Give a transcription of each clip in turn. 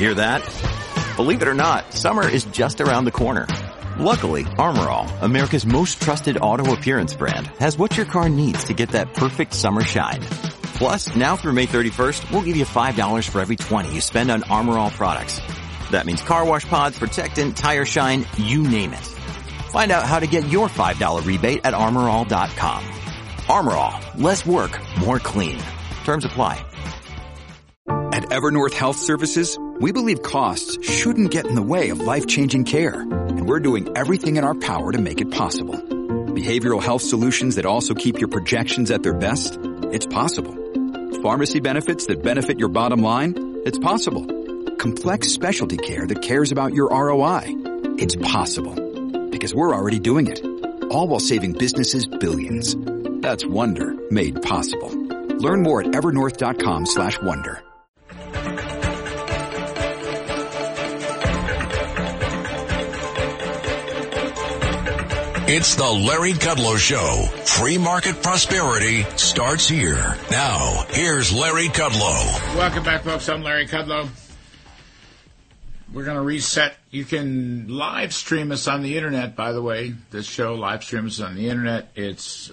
Hear that? Believe it or not, summer is just around the corner. Luckily, Armor All, America's most trusted auto appearance brand, has what your car needs to get that perfect summer shine. Plus, now through May 31st, we'll give you $5 for every $20 you spend on Armor All products. That means car wash pods, protectant, tire shine, you name it. Find out how to get your $5 rebate at armorall.com. Armor All, less work, more clean. Terms apply. At Evernorth Health Services, we believe costs shouldn't get in the way of life-changing care, and we're doing everything in our power to make it possible. Behavioral health solutions that also keep your projections at their best? It's possible. Pharmacy benefits that benefit your bottom line? It's possible. Complex specialty care that cares about your ROI? It's possible. Because we're already doing it. All while saving businesses billions. That's Wonder made possible. Learn more at evernorth.com/wonder. It's the Larry Kudlow Show. Free market prosperity starts here. Now, here's Larry Kudlow. Welcome back, folks. I'm Larry Kudlow. We're going to reset. You can live stream us on the internet, by the way. This show, live stream us on the internet. It's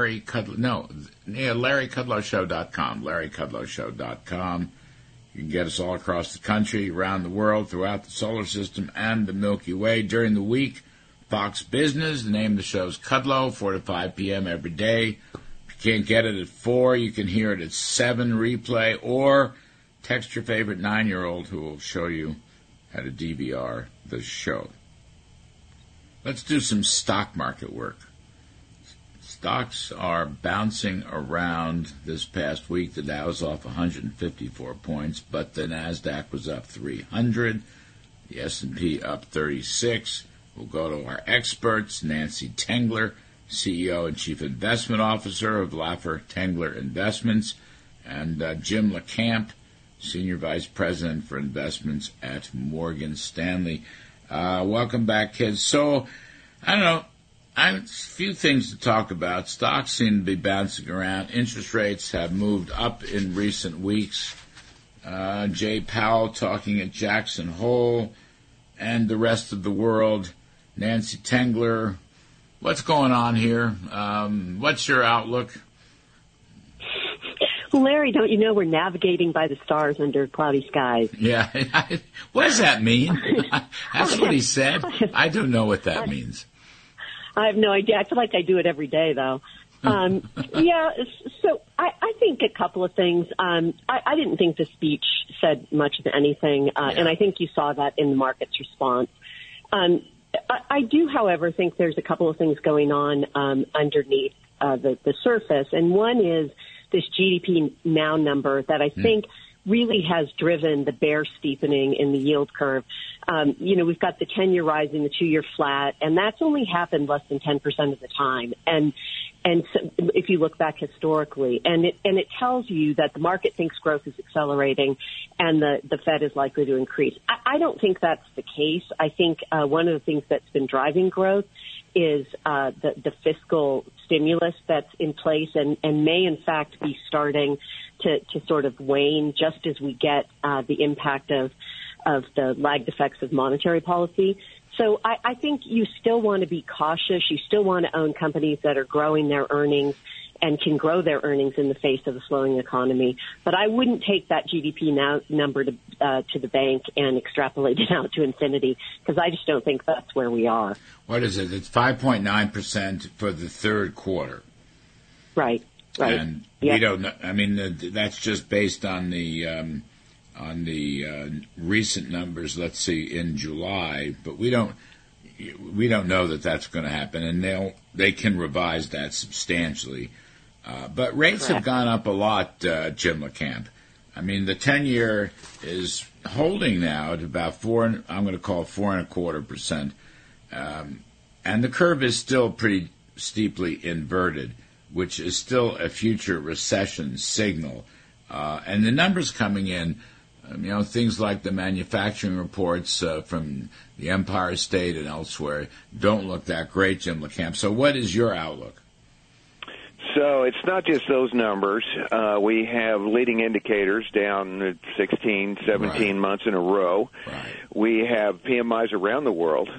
LarryKudlowShow.com. LarryKudlowShow.com. You can get us all across the country, around the world, throughout the solar system, and the Milky Way. During the week, Fox Business, the name of the show is Kudlow, 4 to 5 p.m. every day. If you can't get it at 4, you can hear it at 7 replay, or text your favorite 9-year-old who will show you how to DVR the show. Let's do some stock market work. Stocks are bouncing around this past week. The Dow's off 154 points, but the NASDAQ was up 300. The S&P up 36. We'll go to our experts, Nancy Tengler, CEO and Chief Investment Officer of Laffer Tengler Investments, and Jim LeCamp, Senior Vice President for Investments at Morgan Stanley. Welcome back, kids. So, I don't know, a few things to talk about. Stocks seem to be bouncing around. Interest rates have moved up in recent weeks. Jay Powell talking at Jackson Hole and the rest of the world. Nancy Tengler, what's going on here? What's your outlook? Larry, don't you know we're navigating by the stars under cloudy skies? Yeah. What does that mean? That's what he said. I don't know what that means. I have no idea. I feel like I do it every day, though. Yeah, so I think a couple of things. I didn't think the speech said much of anything, and I think you saw that in the market's response. I do, however, think there's a couple of things going on underneath the surface, and one is this GDP now number that I think really has driven the bear steepening in the yield curve. We've got the 10-year rising, the 2-year flat, and that's only happened less than 10% of the time. And so if you look back historically, and it tells you that the market thinks growth is accelerating and the Fed is likely to increase. I don't think that's the case. I think one of the things that's been driving growth is the fiscal stimulus that's in place and may, in fact, be starting to sort of wane just as we get the impact of the lagged effects of monetary policy. So I think you still want to be cautious. You still want to own companies that are growing their earnings and can grow their earnings in the face of a slowing economy. But I wouldn't take that GDP number to the bank and extrapolate it out to infinity, because I just don't think that's where we are. What is it? It's 5.9% for the third quarter. Right. And we don't know. I mean, that's just based on the recent numbers, let's see, in July, but we don't know that that's going to happen, and they can revise that substantially. But rates have gone up a lot, Jim LeCamp. I mean, the 10-year is holding now at about 4.25%, and the curve is still pretty steeply inverted, which is still a future recession signal. And the numbers coming in, things like the manufacturing reports from the Empire State and elsewhere don't look that great, Jim LeCamp. So what is your outlook? So it's not just those numbers. We have leading indicators down 16, 17 months in a row. Right. We have PMIs around the world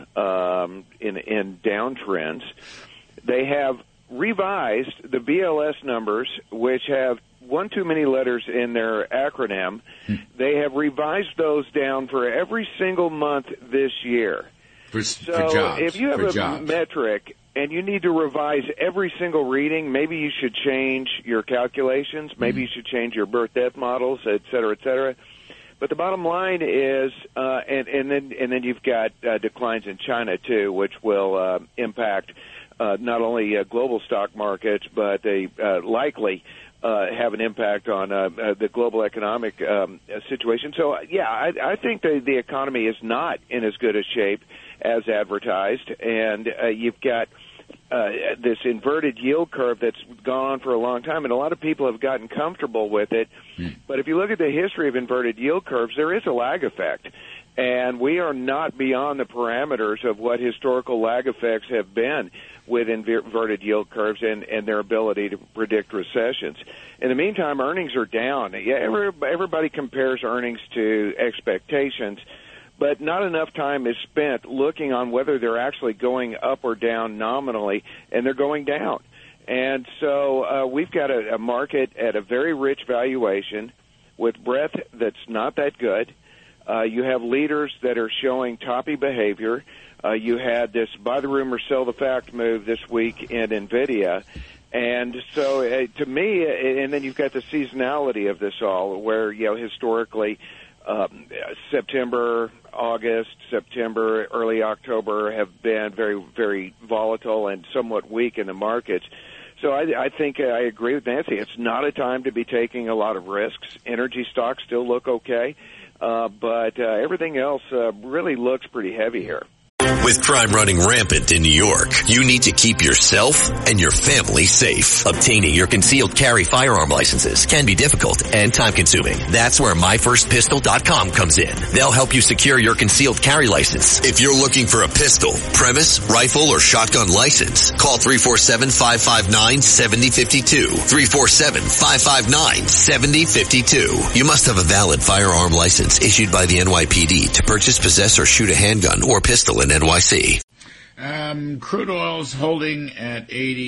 in downtrends. They have revised the BLS numbers, which have one too many letters in their acronym. They have revised those down for every single month this year. For So jobs. if you have a metric and you need to revise every single reading, maybe you should change your calculations, maybe you should change your birth-death models, et cetera, et cetera. But the bottom line is, and then you've got declines in China too, which will impact not only global stock markets, but they likely have an impact on the global economic situation. So, yeah, I think the economy is not in as good a shape as advertised, and you've got this inverted yield curve that's gone on for a long time, and a lot of people have gotten comfortable with it. But if you look at the history of inverted yield curves, there is a lag effect, and we are not beyond the parameters of what historical lag effects have been with inverted yield curves and their ability to predict recessions. In the meantime, earnings are down. Yeah, everybody compares earnings to expectations, but not enough time is spent looking on whether they're actually going up or down nominally, and they're going down. And so we've got a market at a very rich valuation with breadth that's not that good. You have leaders that are showing toppy behavior. You had this buy the rumor, sell the fact move this week in NVIDIA. And so to me, and then you've got the seasonality of this all, where, historically September, August, September, early October have been very, very volatile and somewhat weak in the markets. So I think I agree with Nancy. It's not a time to be taking a lot of risks. Energy stocks still look okay, but everything else really looks pretty heavy here. With crime running rampant in New York, you need to keep yourself and your family safe. Obtaining your concealed carry firearm licenses can be difficult and time-consuming. That's where MyFirstPistol.com comes in. They'll help you secure your concealed carry license. If you're looking for a pistol, premise, rifle, or shotgun license, call 347-559-7052. 347-559-7052. You must have a valid firearm license issued by the NYPD to purchase, possess, or shoot a handgun or pistol in NYC. Crude oil's holding at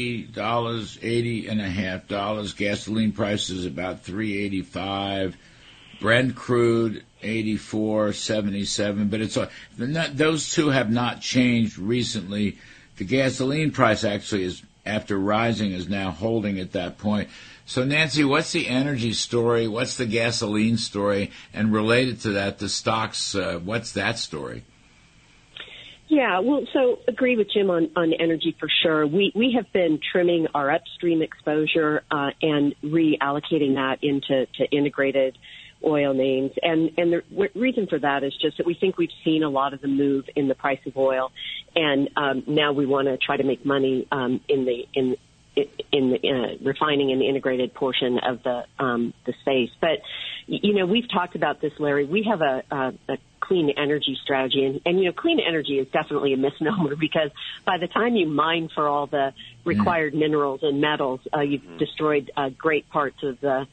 $80.50. Gasoline prices about $3.85. Brent crude $84.77. But those two have not changed recently. The gasoline price actually is, after rising, is now holding at that point. So, Nancy, what's the energy story? What's the gasoline story? And related to that, the stocks, what's that story? Yeah, well, so agree with Jim on energy for sure. We have been trimming our upstream exposure and reallocating that into integrated oil names. And the reason for that is just that we think we've seen a lot of the move in the price of oil, and now we want to try to make money in the refining and the integrated portion of the space. But we've talked about this, Larry. We have a clean energy strategy, and clean energy is definitely a misnomer, because by the time you mine for all the required minerals and metals, you've destroyed great parts of the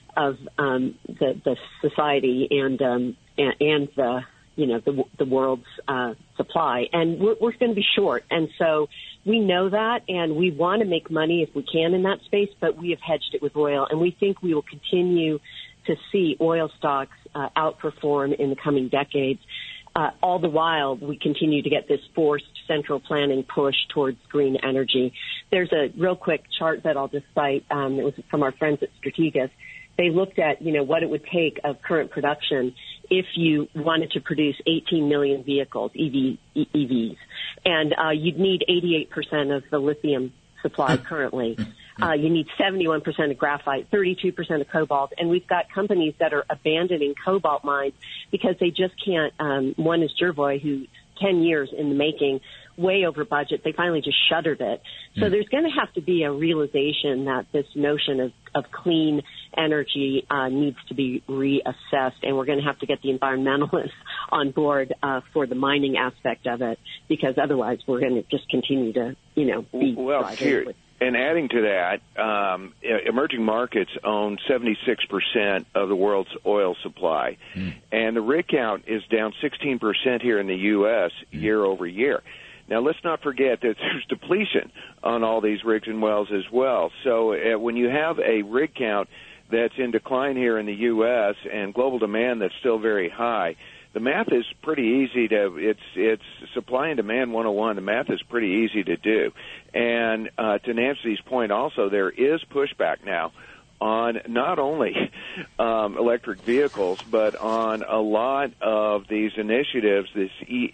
society and the the world's supply, and we're going to be short. And so we know that, and we want to make money if we can in that space, but we have hedged it with oil, and we think we will continue to see oil stocks outperform in the coming decades. All the while, we continue to get this forced central planning push towards green energy. There's a real quick chart that I'll just cite. It was from our friends at Strategas. They looked at, what it would take of current production if you wanted to produce 18 million vehicles, EVs. And you'd need 88% of the lithium supply currently. You need 71% of graphite, 32% of cobalt, and we've got companies that are abandoning cobalt mines because they just can't. One is Jervoy, who's 10 years in the making, way over budget. They finally just shuttered it. So there's going to have to be a realization that this notion of clean energy needs to be reassessed, and we're going to have to get the environmentalists on board for the mining aspect of it, because otherwise we're going to just continue to, be And adding to that, emerging markets own 76% of the world's oil supply. And the rig count is down 16% here in the U.S. year over year. Now, let's not forget that there's depletion on all these rigs and wells as well. So when you have a rig count that's in decline here in the U.S. and global demand that's still very high, the math is pretty easy it's supply and demand 101. The math is pretty easy to do. And to Nancy's point also, there is pushback now on not only electric vehicles, but on a lot of these initiatives, these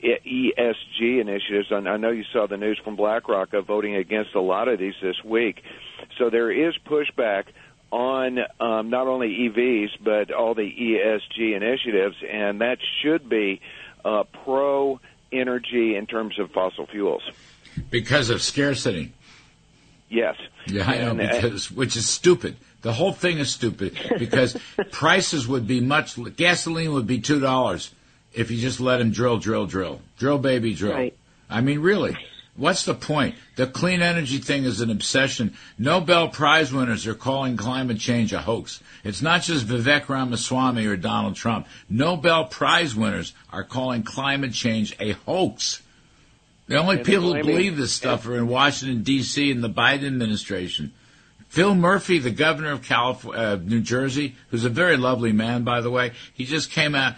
ESG initiatives. I know you saw the news from BlackRock of voting against a lot of these this week. So there is pushback on not only EVs, but all the ESG initiatives, and that should be pro-energy in terms of fossil fuels. Because of scarcity. Yes. Yeah, I know, which is stupid. The whole thing is stupid because prices would be gasoline would be $2 if you just let them drill. Drill, baby, drill. Right. I mean, really. What's the point? The clean energy thing is an obsession. Nobel Prize winners are calling climate change a hoax. It's not just Vivek Ramaswamy or Donald Trump. Nobel Prize winners are calling climate change a hoax. The only people who believe this stuff are in Washington, D.C. and the Biden administration. Phil Murphy, the governor of New Jersey, who's a very lovely man, by the way, he just came out,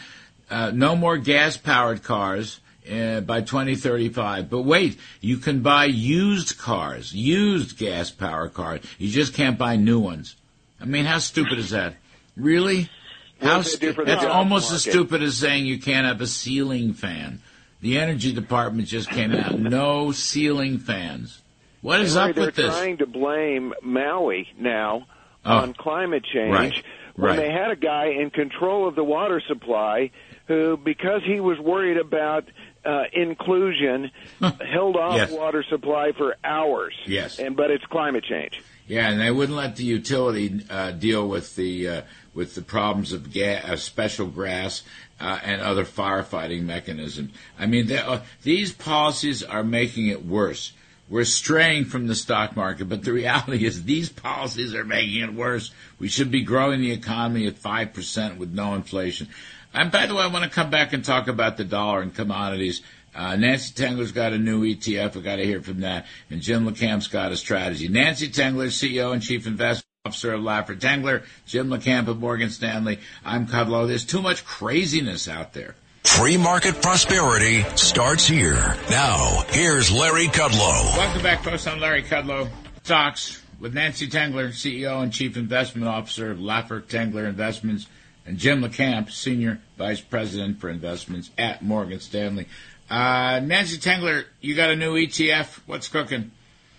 no more gas-powered cars by 2035. But wait, you can buy used cars, used gas-powered cars. You just can't buy new ones. I mean, how stupid is that? Really? That's almost as stupid as saying you can't have a ceiling fan. The Energy Department just came out. No ceiling fans. What is up with this? They're trying to blame Maui now on climate change when they had a guy in control of the water supply who, because he was worried about inclusion, held off water supply for hours. Yes. But it's climate change. Yeah, and they wouldn't let the utility deal with the problems of special gas and other firefighting mechanisms. I mean, these policies are making it worse. We're straying from the stock market, but the reality is these policies are making it worse. We should be growing the economy at 5% with no inflation. And by the way, I want to come back and talk about the dollar and commodities. Nancy Tengler's got a new ETF. We've got to hear from that. And Jim LeCamp's got a strategy. Nancy Tengler, CEO and Chief Investment Officer of Laffer Tengler. Jim LeCamp of Morgan Stanley. I'm Kudlow. There's too much craziness out there. Free market prosperity starts here. Now, here's Larry Kudlow. Welcome back, folks. I'm Larry Kudlow. Talks with Nancy Tengler, CEO and Chief Investment Officer of Laffer Tengler Investments, and Jim LeCamp, Senior Vice President for Investments at Morgan Stanley. Nancy Tengler, you got a new ETF. What's cooking?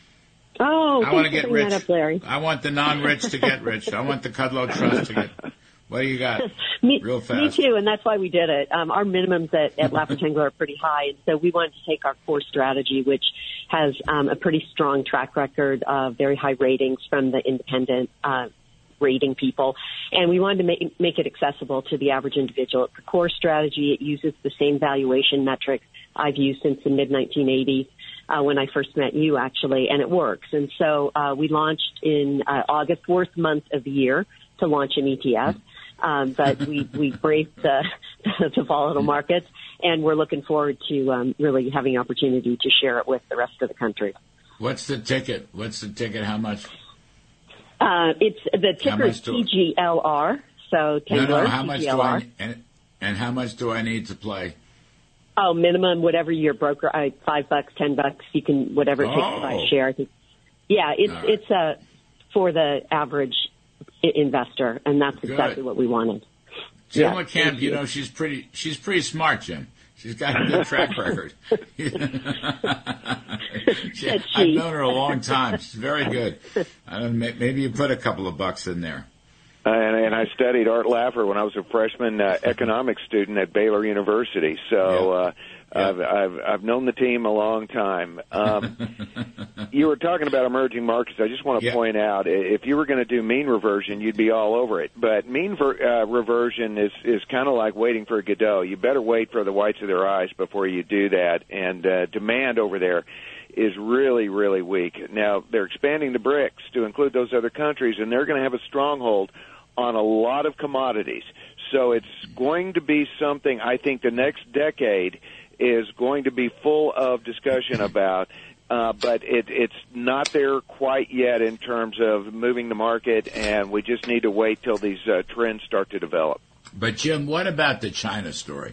Oh, I want to get rich. That up, Larry. I want the non-rich to get rich. I want the Kudlow Trust to get. What do you got? Real fast. Me too, and that's why we did it. Our minimums at Laffer Tengler are pretty high, and so we wanted to take our core strategy, which has a pretty strong track record of very high ratings from the independent rating people, and we wanted to make it accessible to the average individual. It's a core strategy. It uses the same valuation metrics I've used since the mid-1980s. When I first met you, actually, and it works. And so we launched in August, 4th month of the year, to launch an ETF. But we braved the volatile markets, and we're looking forward to really having the opportunity to share it with the rest of the country. What's the ticket? How much? It's the ticker is TGLR. So Tengler, how much TGLR. do and how much do I need to play? Oh, minimum, whatever your broker, $5, $10, you can, whatever it takes to buy a share. I think. Yeah, it's for the average investor, and that's exactly what we wanted. Jim LeCamp, you know, she's pretty smart, Jim. She's got a good track record. I've known her a long time. She's very good. Maybe you put a couple of bucks in there. And I studied Art Laffer when I was a freshman economics student at Baylor University. So I've known the team a long time. You were talking about emerging markets. I just want to point out, if you were going to do mean reversion, you'd be all over it. But mean reversion is kind of like waiting for a Godot. You better wait for the whites of their eyes before you do that. And demand over there is really, really weak. Now, they're expanding the BRICS to include those other countries, and they're going to have a stronghold on a lot of commodities. So it's going to be something I think the next decade is going to be full of discussion about, but it's not there quite yet in terms of moving the market, and we just need to wait till these trends start to develop. But, Jim, what about the China story?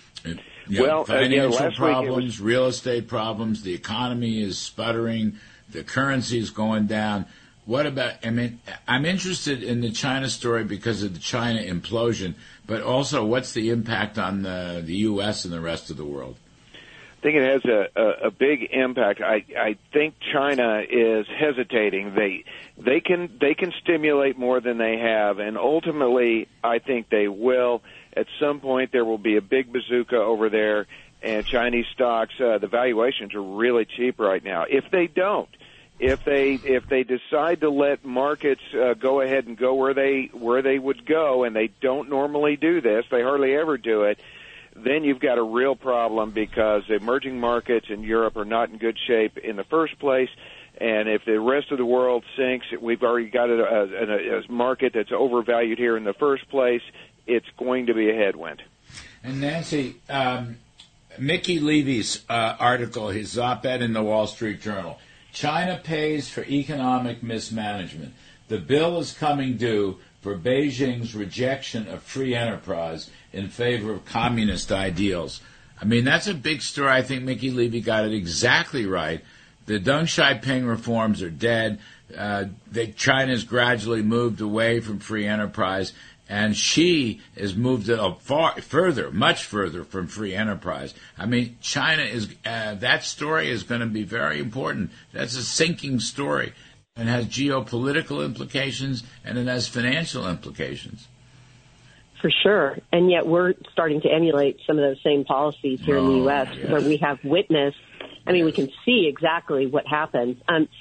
Financial problems, real estate problems, the economy is sputtering, the currency is going down. What about, I'm interested in the China story because of the China implosion, but also what's the impact on the U.S. and the rest of the world? I think it has a big impact. I think China is hesitating. They can stimulate more than they have, and ultimately I think they will. At some point there will be a big bazooka over there, and Chinese stocks, the valuations are really cheap right now. If they don't, if they decide to let markets go ahead and go where they would go, and they don't normally do this, they hardly ever do it, then you've got a real problem because the emerging markets in Europe are not in good shape in the first place. And if the rest of the world sinks, we've already got a market that's overvalued here in the first place. It's going to be a headwind. And Nancy, Mickey Levy's article, his op-ed in the Wall Street Journal, China pays for economic mismanagement. The bill is coming due for Beijing's rejection of free enterprise in favor of communist ideals. That's a big story. I think Mickey Levy got it exactly right. The Deng Xiaoping reforms are dead. China's gradually moved away from free enterprise, and Xi has moved much further from free enterprise. China is that story is going to be very important. That's a sinking story. It has geopolitical implications, and it has financial implications. For sure. And yet we're starting to emulate some of those same policies here in the U.S. Yes. where we have witnessed, we can see exactly what happens.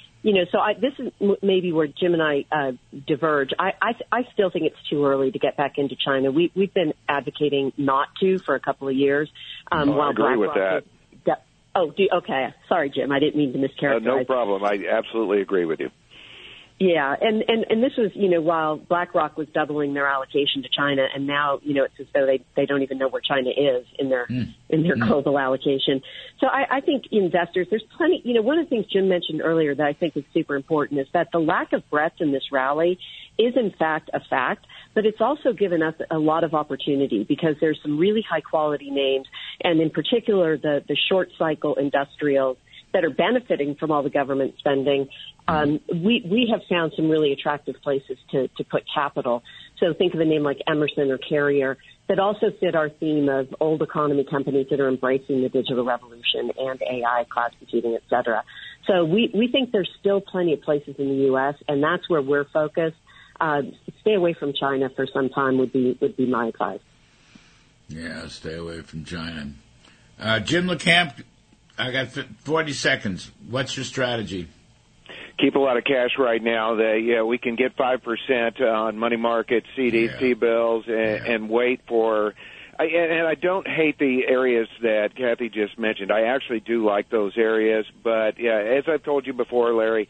This is maybe where Jim and I diverge. I still think it's too early to get back into China. We've been advocating not to for a couple of years. I agree with that. Okay. Sorry, Jim. I didn't mean to mischaracterize. No problem. I absolutely agree with you. Yeah, and this was, while BlackRock was doubling their allocation to China, and now, it's as though they don't even know where China is in their global allocation. So I think investors, there's plenty, one of the things Jim mentioned earlier that I think is super important is that the lack of breadth in this rally is in fact a fact, but it's also given us a lot of opportunity because there's some really high quality names, and in particular the short cycle industrials that are benefiting from all the government spending. We have found some really attractive places to put capital. So think of a name like Emerson or Carrier that also fit our theme of old economy companies that are embracing the digital revolution and AI, cloud computing, et cetera. So we think there's still plenty of places in the U.S., and that's where we're focused. Stay away from China for some time would be my advice. Yeah, stay away from China. Jim LeCamp, I got 40 seconds. What's your strategy? Keep a lot of cash right now. We can get 5% on money markets, CDs, T-bills, and wait for. And I don't hate the areas that Kathy just mentioned. I actually do like those areas. But as I've told you before, Larry,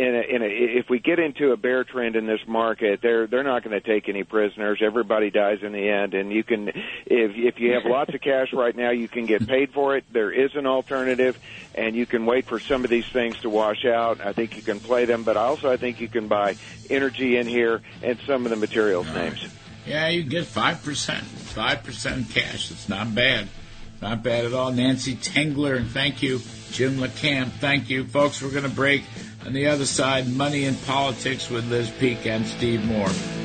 if we get into a bear trend in this market, they're not going to take any prisoners. Everybody dies in the end. And you can, if you have lots of cash right now, you can get paid for it. There is an alternative, and you can wait for some of these things to wash out. I think you can play them, but I think you can buy energy in here and some of the materials names. Yeah, you get 5% cash. It's not bad. Not bad at all. Nancy Tengler, thank you. Jim LeCamp, thank you. Folks, we're going to break. On the other side, Money in Politics with Liz Peek and Steve Moore.